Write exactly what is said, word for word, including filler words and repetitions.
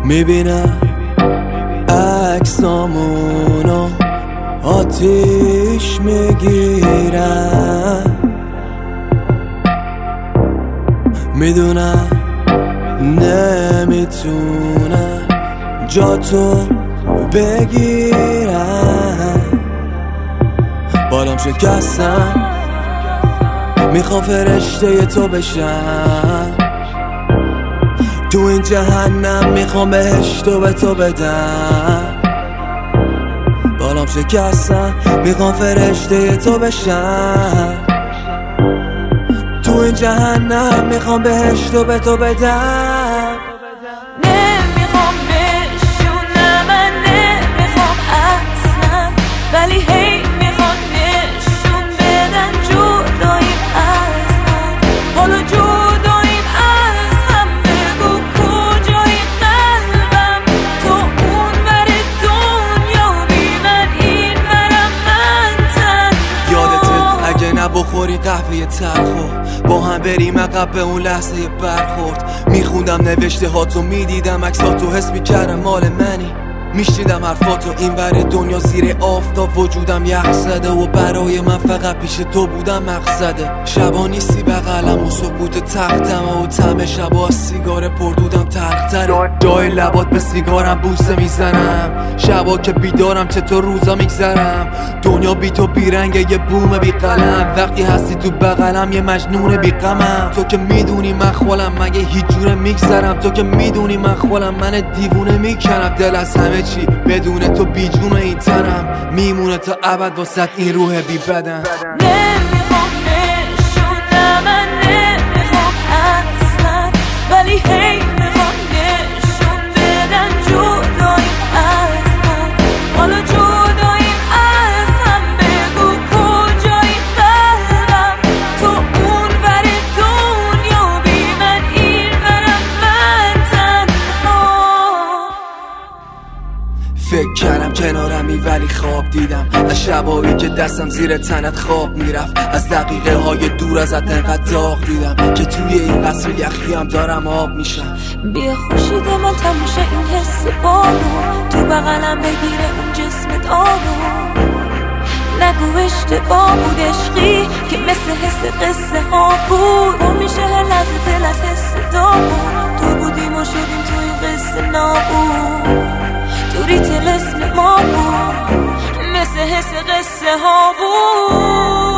میبینم عکسامونو آتیش میگیرم، میدونم نمیتونم جا تو بگیرم. بالام شکستم میخوام فرشته تو بشم، تو این جهنم میخوام بهشتو به تو بدم. بالام شکستم میخوام فرشته تو بشم، تو این جهنم میخوام بهشتو به تو بدم. نمیخوام بشونم، من نمیخوام اصلا، ولی هی میخوام نشون بدن جداییم از هم. حالا جداییم از هم، بگو کجایی قلبم، تو اون ور دنیا بی من این ورم من تن. یادته اگه نبخوری قهوه تلخو با هم بریم عقب به اون لحظه برخورد، میخوندم نوشته هاتو، میدیدم عکساتو، حس میکردم مال منی، میشنیدم حرفاتو. این ور دنیا زیر آفتاب وجودم یخ زده و برای من فقط پیش تو بودم مقصده. شبا نیستی بغلم و سکوت تختم و طعم شبا سیگار پردودم تلختره. جای لبات به سیگارم بوسه میزنم، شبا که بیدارم چطور روزا میگذرم. دنیا بی تو بیرنگه یه بوم بی قلم، وقتی هستی تو بغلم یه مجنون بی غمم. تو که میدونی من خولم مگه هیچ جوره میگذرم، تو که میدونی من خولم من دیوونه میکنم. دل از همه چی بدون تو بی جون این تنم، میمونه تا ابد واسه این روح بی بدن. نمیخوام نشونم، من نمیخوام اصلا، ولی هی میخوام نشون بدن جداییم از هم. حالا جداییم از هم، بگو کجایی قلبم، تو اون ور دنیا بی من این ورم من تنها. فکر کردم کنارمی ولی خواب دیدم، از شبایی که دستم زیر تنت خواب میرفت، از دقیقه های دور ازت انقدر داغ دیدم که توی این قصر یخی هم دارم آب میشم. بیا خوشید من تموشه این حس بارو، تو بغلم بگیره اون جسمت آروم. نگو اشتباه بود عشقی که مثل حس قصه ها بود، اون میشه هر لحظه دل از حس دامون. تو بودیم و شدیم تو این قصه نابود، دوری تلسم ما بود مثل حس قصه ها بود.